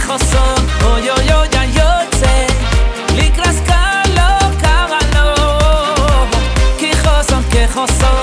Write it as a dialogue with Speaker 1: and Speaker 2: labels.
Speaker 1: חוסון, אוי אוי אוי היוצא לקרס קלו קרלו כי חוסון